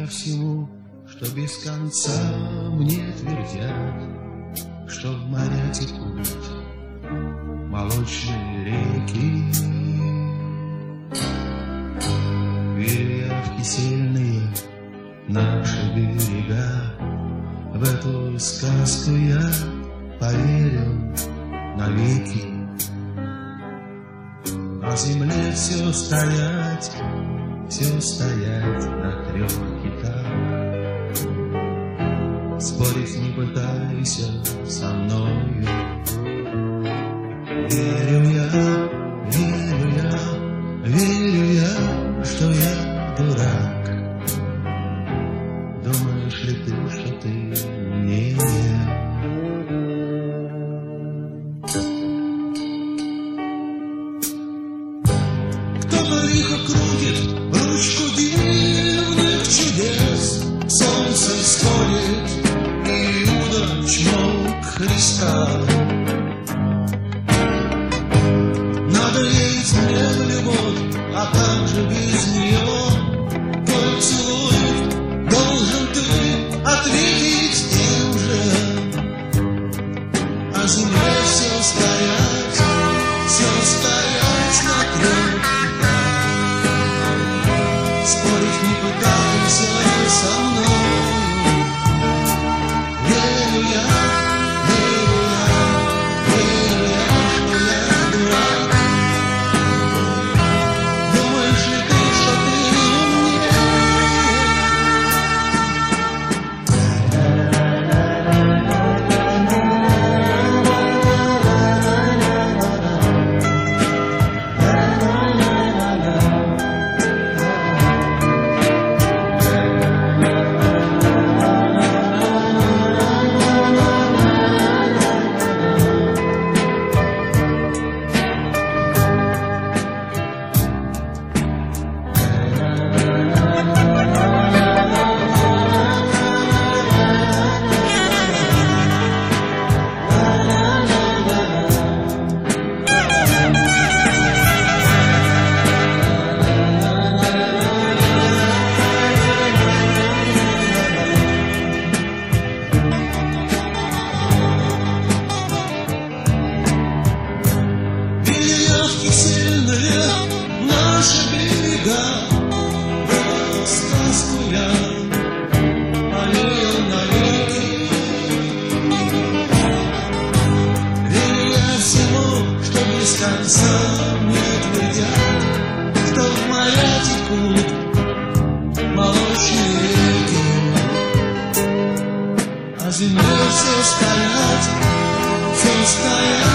всему, что без конца мне твердят, что в моря текут молочные реки. Верю я в кисельные наши берега, в эту сказку я поверю навеки. На земле все стоять на 3 китах. Спорить не пытайся со мною. Верю я, что я дурак. Думаешь ли ты, что ты не я? Кто-то лихо крутит ручку дивных чудес. Солнце сходит, и Иуда чмок Христа. Надо верить мне в любовь, а как же без нее? Твой целует, должен ты ответить тем же. А земле все стоять на 3 китах. Спорить не пытайся со мною. Верю я, что я дурак. Думаешь ли ты, что ты наши берега, в эту сказку я поверю навеки. Верю я всему, что без конца мне твердят, что в моря текут молочные реки. А земле все стоять